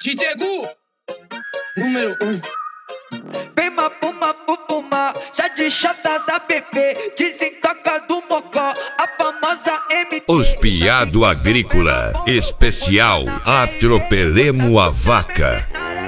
DJ Gu, número 1. Vem mapuma, pupuma, já de chata da bebê, desentoca do mocó, a famosa MT. Os Piado Agrícola, especial Atropelemos a Vaca.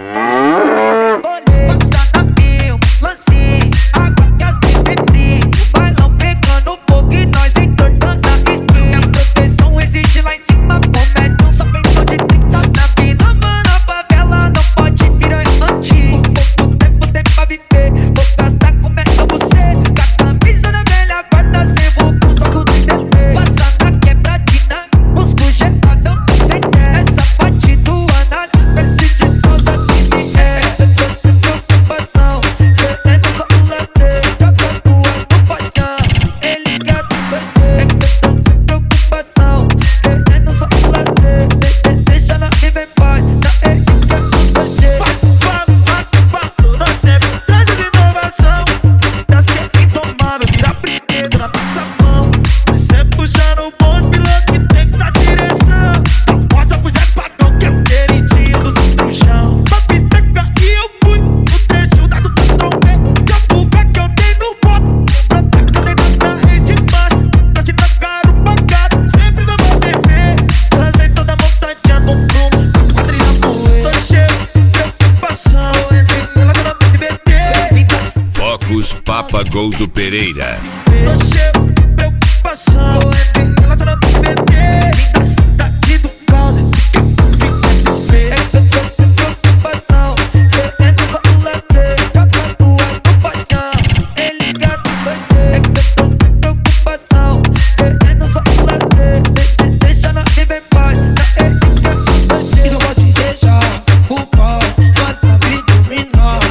Focus Papa Goldo Pereira. Tô cheio de preocupação, entre relacionamento e BT. Da cidade do caos, esse que se vê. Preocupação, querendo só o lazer, joga tua companhia, ele quer tu gostei. Tô sem preocupação, querendo só o lazer, deixa na vida em paz, ele quer tu gostei. E não pode deixar o pau, nossa vida dominar.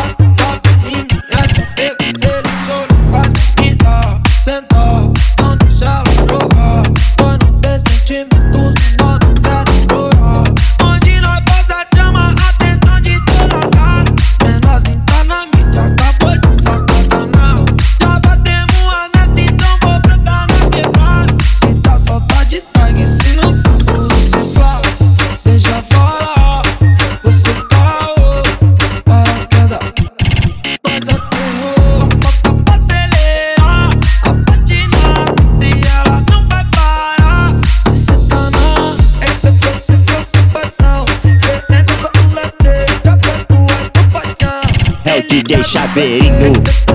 Sentar, não deixa ela jogar. Quando tem sentimentos, nós não queremos chorar. Onde nós passa chama a atenção de todas as menor assim tá na mídia, acabou de sacar canal. Já batemos a meta, então vou plantar na quebrada. Se tá saudade, tá se não tá por você falar. Deixa falar, você caô. Parece que é da nós aterrou. Pra acelerar É o DJ Chaveirinho.